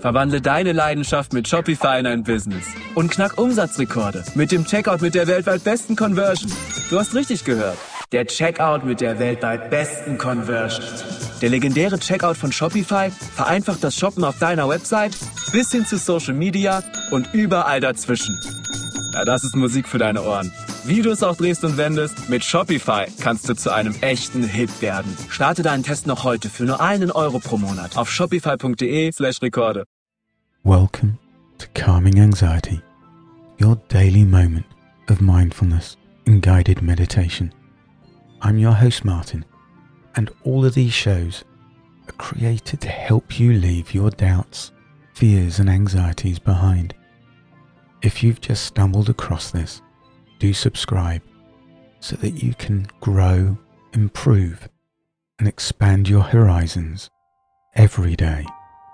Verwandle deine Leidenschaft mit Shopify in ein Business und knack Umsatzrekorde mit dem Checkout mit der weltweit besten Conversion. Du hast richtig gehört. Der Checkout mit der weltweit besten Conversion. Der legendäre Checkout von Shopify vereinfacht das Shoppen auf deiner Website bis hin zu Social Media und überall dazwischen. Ja, das ist Musik für deine Ohren. Wie du es auch drehst und wendest, mit Shopify kannst du zu einem echten Hit werden. Starte deinen Test noch heute für nur €1 pro Monat auf shopify.de/Rekorde. Welcome to Calming Anxiety, your daily moment of mindfulness and guided meditation. I'm your host Martin, and all of these shows are created to help you leave your doubts, fears and anxieties behind. If you've just stumbled across this, do subscribe so that you can grow, improve and expand your horizons every day.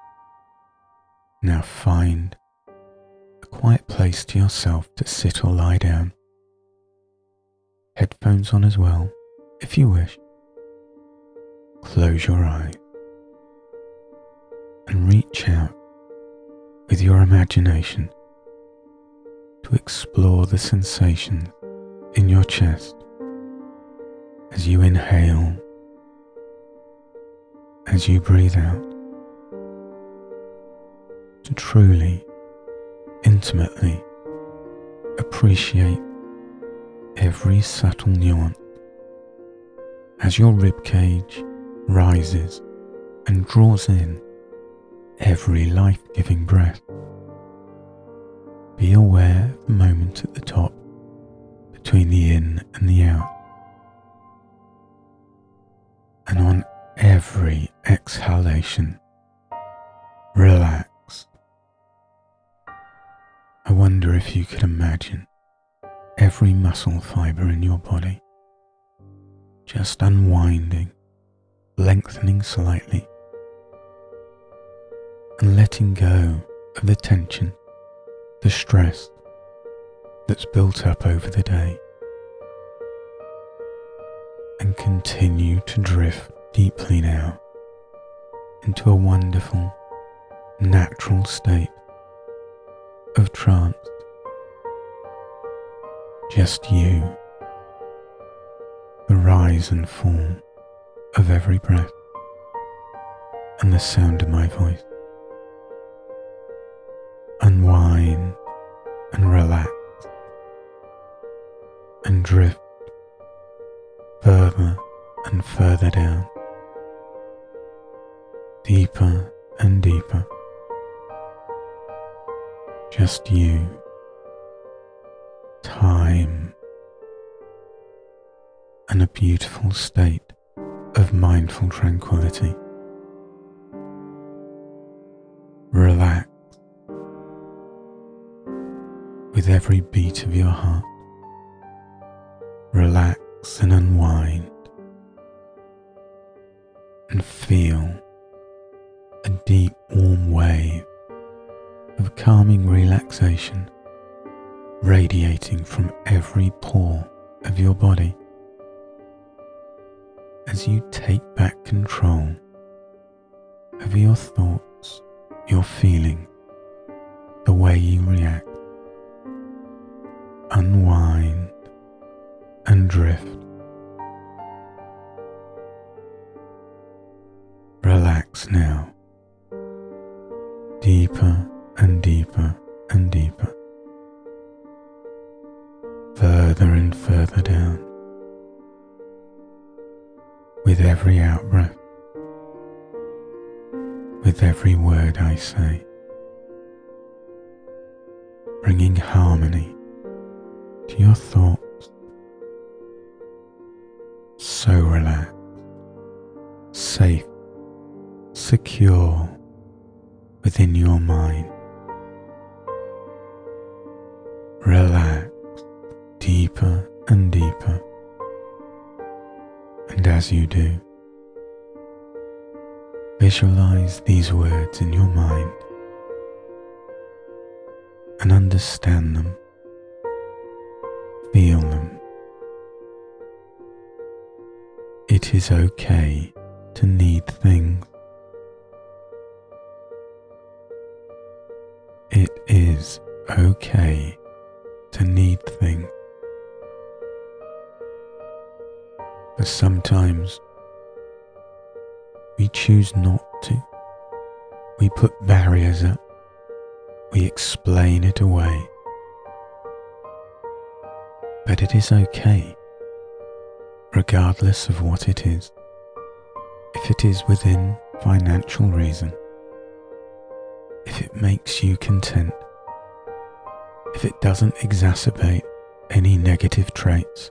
Now find a quiet place to yourself to sit or lie down. Headphones on as well, if you wish. Close your eyes and reach out with your imagination to explore the sensations in your chest as you inhale, as you breathe out, to truly, intimately appreciate every subtle nuance as your ribcage rises and draws in every life-giving breath. Be aware of the moment at the top between the in and the out. And on every exhalation, relax. I wonder if you could imagine every muscle fibre in your body just unwinding, lengthening slightly, and letting go of the tension, the stress that's built up over the day, and continue to drift deeply now into a wonderful, natural state of trance. Just you, the rise and fall of every breath, and the sound of my voice. Unwind and relax and drift further and further down, deeper and deeper. Just you, time, and a beautiful state of mindful tranquility. Relax with every beat of your heart. Relax and unwind and feel a deep warm wave of calming relaxation radiating from every pore of your body as you take back control over your thoughts, your feelings, the way you react. Unwind and drift. Relax now, deeper and deeper and deeper, further and further down, with every out-breath, with every word I say, bringing harmony to your thoughts. So relaxed, safe, secure within your mind. Relax deeper and deeper, and as you do, visualize these words in your mind and understand them, feel them. It is okay to need things. It is okay to need things. But sometimes we choose not to. We put barriers up. We explain it away. But it is okay, regardless of what it is. If it is within financial reason, if it makes you content, if it doesn't exacerbate any negative traits,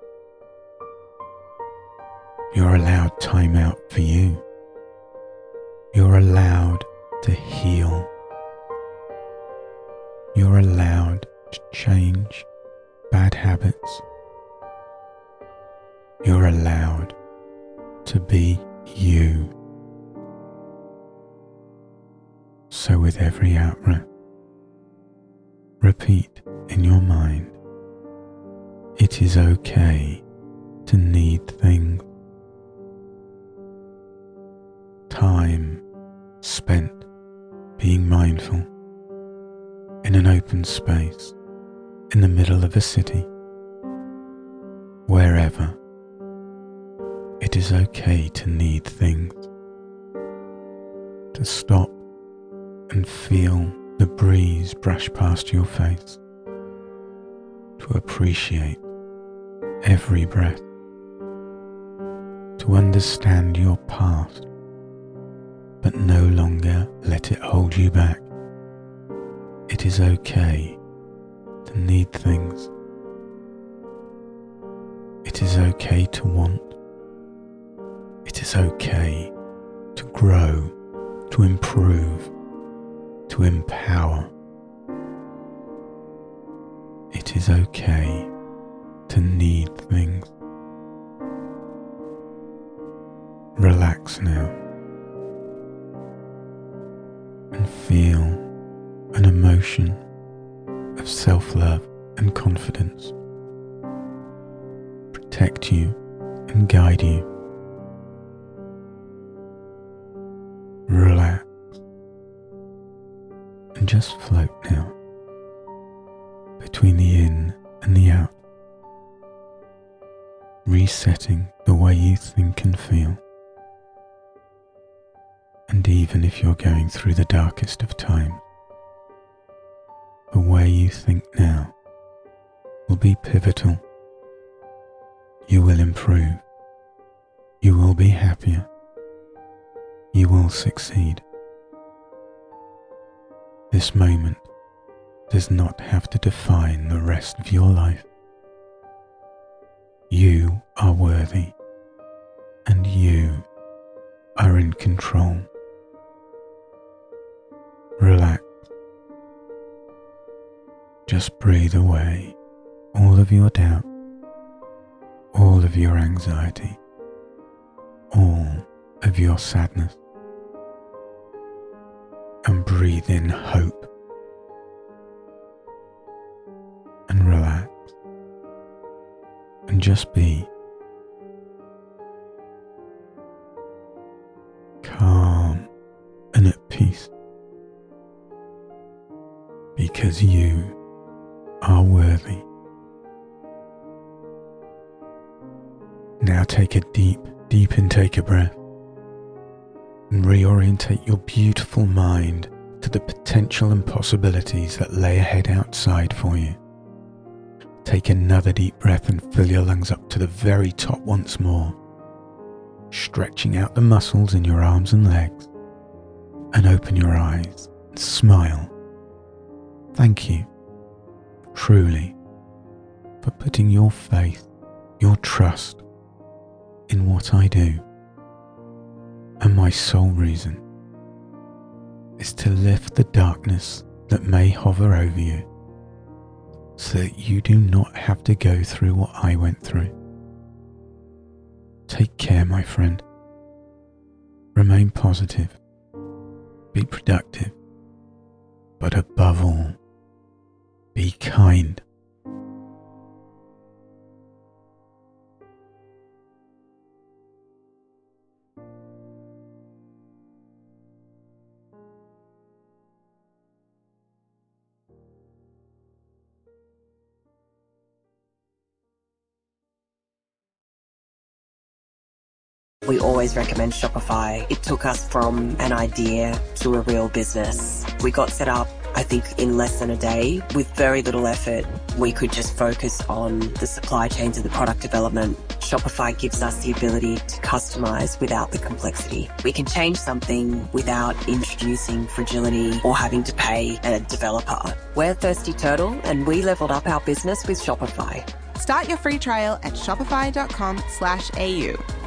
you're allowed time out for you. You're allowed to heal. You're allowed to change bad habits. You're allowed to be you. So with every out-breath, repeat in your mind, it is okay to need things. Time spent being mindful in an open space in the middle of a city, wherever. It is okay to need things, to stop and feel the breeze brush past your face, to appreciate every breath, to understand your past, but no longer let it hold you back. It is okay to need things. It is okay to want. It is okay to grow, to improve, to empower. It is okay to need things. Relax now and feel an emotion of self-love and confidence protect you and guide you. Relax and just float now between the in and the out, resetting the way you think and feel. And even if you're going through the darkest of times, the way you think now will be pivotal. You will improve. You will be happier. You will succeed. This moment does not have to define the rest of your life. You are worthy, and you are in control. Relax. Just breathe away all of your doubt, all of your anxiety, all of your sadness, and breathe in hope, and relax, and just be calm and at peace, because you are worthy. Now take a deep intake of breath and reorientate your beautiful mind to the potential and possibilities that lay ahead outside for you. Take another deep breath and fill your lungs up to the very top once more, stretching out the muscles in your arms and legs, and open your eyes and smile. Thank you, truly, for putting your faith, your trust in what I do. And my sole reason is to lift the darkness that may hover over you, so that you do not have to go through what I went through. Take care, my friend. Remain positive. Be productive. But above all, be kind. We always recommend Shopify. It took us from an idea to a real business. We got set up, I think, in less than a day with very little effort. We could just focus on the supply chains and the product development. Shopify gives us the ability to customize without the complexity. We can change something without introducing fragility or having to pay a developer. We're Thirsty Turtle, and we leveled up our business with Shopify. Start your free trial at shopify.com/au.